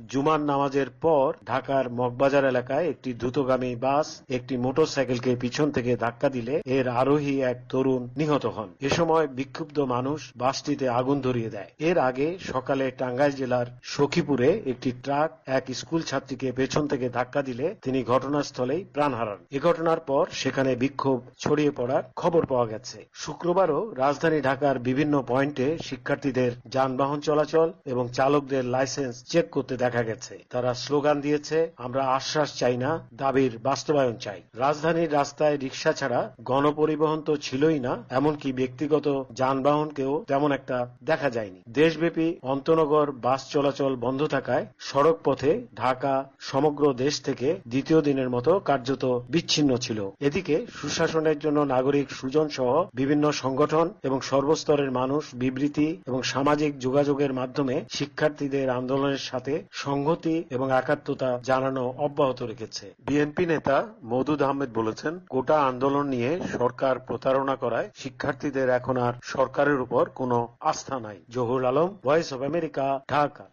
জুমার নামাজের পর ঢাকার মগবাজার এলাকায় একটি দ্রুতগামী বাস একটি মোটরসাইকেলকে পিছন থেকে ধাক্কা দিলে এর আরোহী এক তরুণ নিহত হন। এ সময় বিক্ষুব্ধ মানুষ বাসটিতে আগুন ধরিয়ে দেয়। এর আগে সকালে টাঙ্গাইল জেলার সখীপুরে একটি ট্রাক এক স্কুল ছাত্রীকে পেছন থেকে ধাক্কা দিলে তিনি ঘটনাস্থলেই প্রাণ হারান। এ ঘটনার পর সেখানে বিক্ষোভ ছড়িয়ে পড়ার খবর পাওয়া গেছে। শুক্রবারও রাজধানী ঢাকার বিভিন্ন পয়েন্টে শিক্ষার্থীদের যানবাহন চলাচল এবং চালকদের লাইসেন্স চেক করতে দেখা গেছে। তারা স্লোগান দিয়েছে, আমরা আশ্বাস চাই না, দাবির বাস্তবায়ন চাই। রাজধানীর রাস্তায় রিকশা ছাড়া গণপরিবহন তো ছিলই না, এমনকি ব্যক্তিগত যানবাহনকেও তেমন একটা দেখা যায়নি। দেশব্যাপী অন্তনগর বাস চলাচল বন্ধ থাকায় সড়ক পথে ঢাকা সমগ্র দেশ থেকে দ্বিতীয় দিনের মতো কার্যত বিচ্ছিন্ন ছিল। এদিকে সুশাসনের জন্য নাগরিক সুজন সহ বিভিন্ন সংগঠন এবং সর্বস্তরের মানুষ বিবৃতি এবং সামাজিক যোগাযোগের মাধ্যমে শিক্ষার্থীদের আন্দোলনের সাথে সংহতি এবং একাত্মতা জানানো অব্যাহত রেখেছে। বিএনপি নেতা মওদুদ আহমেদ বলেছেন, কোটা আন্দোলন নিয়ে সরকার প্রতারণা করায় শিক্ষার্থীদের এখন আর সরকারের উপর কোনো আস্থা নাই। Zahur Alam, voice of America, Dhaka.